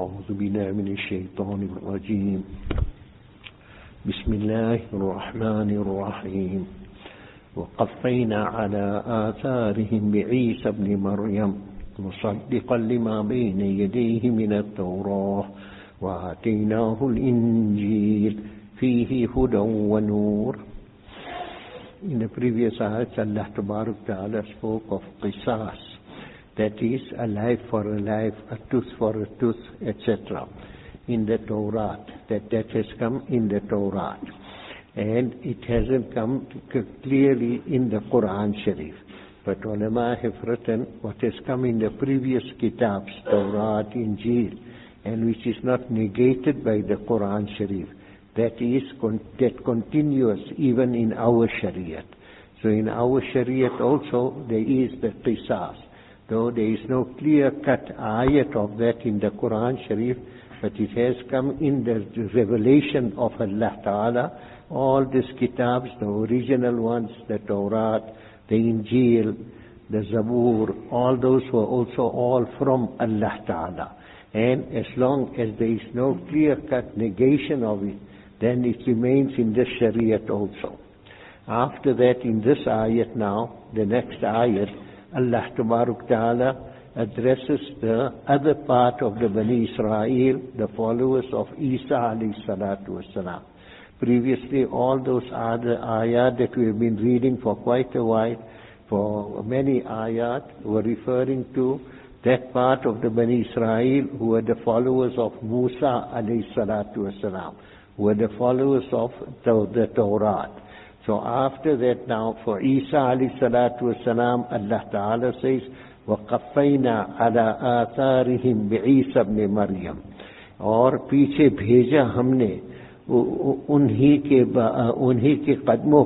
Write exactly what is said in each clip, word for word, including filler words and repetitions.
أعوذ بالله من الشيطان الرجيم. بسم الله الرحمن الرحيم. وقفينا على آثارهم بعيسى ابن مريم مصدقا لما بين يديه من التوراة وآتيناه الإنجيل فيه هدى ونور. In the previous ayat, Allah Tabarak Ta'ala spoke of qisas, that is, a life for a life, a tooth for a tooth, et cetera, in the Torah, that that has come in the Torah. And it hasn't come clearly in the Quran Sharif. But ulama have written what has come in the previous kitabs, Torah, Injil, and which is not negated by the Quran Sharif. That is, that continues even in our Shariat. So in our Shariat also there is the qisas. Though there is no clear-cut ayat of that in the Quran Sharif, but it has come in the revelation of Allah Ta'ala. All these kitabs, the original ones, the Torah, the Injil, the Zabur, all those were also all from Allah Ta'ala. And as long as there is no clear-cut negation of it, then it remains in the Shariat also. After that, in this ayat now, the next ayat, Allah Tabaruk Ta'ala addresses the other part of the Bani Israel, the followers of Isa alayhi salatu wasalam. Previously, all those other ayat that we have been reading for quite a while, for many ayat, were referring to that part of the Bani Israel who were the followers of Musa alayhi salatu wasalam, who were the followers of the, the Torah. So after that now, for Isa alayhi salatu wasalam, Allah Ta'ala says, وَقَفَّيْنَا عَلَىٰ آثَارِهِمْ بِعِيسَى ابْنِ مَرْيَمْ. और पीछे भेजा हमने उन्हीं के उन्हीं के कदमों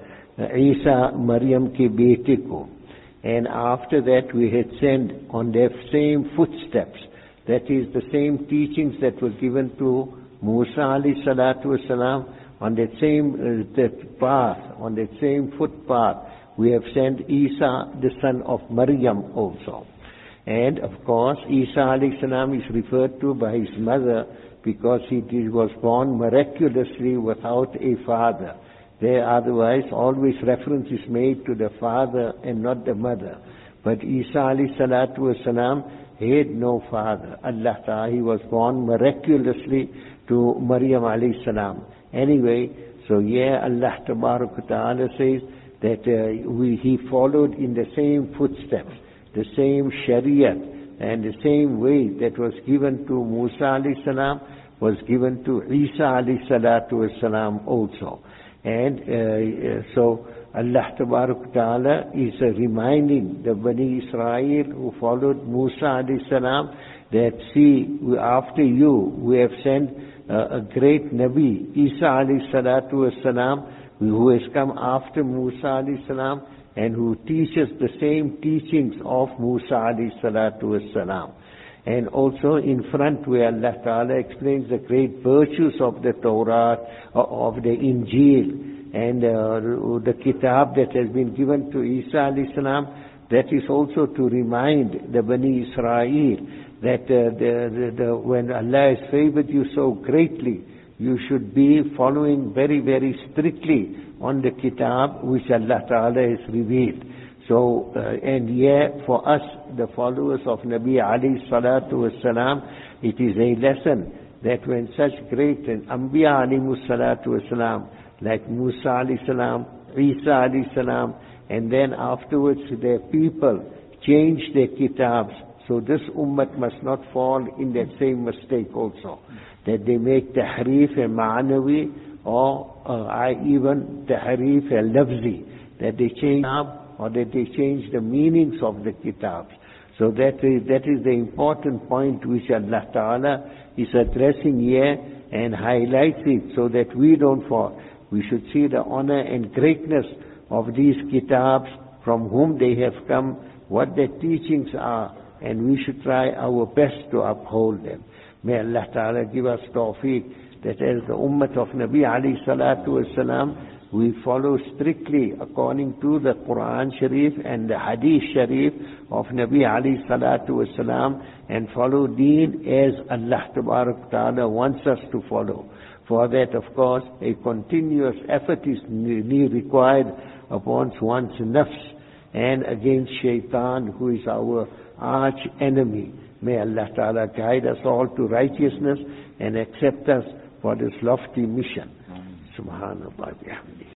पर ईसा मरियम के बेटे को. And after that we had sent on their same footsteps, that is the same teachings that were given to Musa alayhi salatu wasalam, on that same uh, that path, on that same footpath, we have sent Isa, the son of Maryam also. And of course, Isa alayhi salam is referred to by his mother because he was born miraculously without a father. There otherwise always reference is made to the father and not the mother. But Isa alayhi salatu wasalam had no father. Allah Ta'ala, he was born miraculously to Maryam alayhi salam. Anyway, so yeah, Allah Ta'ala says that uh, we, he followed in the same footsteps, the same Shariat, and the same way that was given to Musa alayhi salam was given to Isa alayhi salatu wasalam also. And uh, so Allah Ta'ala is uh, reminding the Bani Israel who followed Musa alayhi salam that, see, after you we have sent uh, a great Nabi, Isa alayhi salatu wasalam, who has come after Musa alayhi salam and who teaches the same teachings of Musa alayhi salatu wasalam. And also in front where Allah Ta'ala explains the great virtues of the Torah, of the Injil, and uh, the kitab that has been given to Isa alayhi salam, that is also to remind the Bani Israel that uh, the, the, the, when Allah has favored you so greatly, you should be following very, very strictly on the kitab which Allah Ta'ala has revealed. So, uh, and yeah, for us, the followers of Nabi alayhi salatu wasalam, it is a lesson that when such great and Anbiya alayhi salatu wasalam, like Musa alayhi salam, Isa alayhi salam, and then afterwards their people change their kitabs. So this ummah must not fall in that same mistake also, that they make tahrif and ma'anawi, or uh, I even tahrif and lafzi, that they change or that they change the meanings of the kitabs. So that is, that is the important point which Allah Ta'ala is addressing here and highlights it so that we don't fall. We should see the honor and greatness of these kitabs, from whom they have come, what their teachings are, and we should try our best to uphold them. May Allah Ta'ala give us tawfiq that as the ummah of Nabi alayhi salatu wasalam, we follow strictly according to the Quran Sharif and the Hadith Sharif of Nabi alayhi salatu wasalam, and follow deen as Allah tabarak ta'ala wants us to follow. For that, of course, a continuous effort is required upon one's nafs and against shaitan, who is our arch enemy. May Allah ta'ala guide us all to righteousness and accept us for this lofty mission. Subhanallah.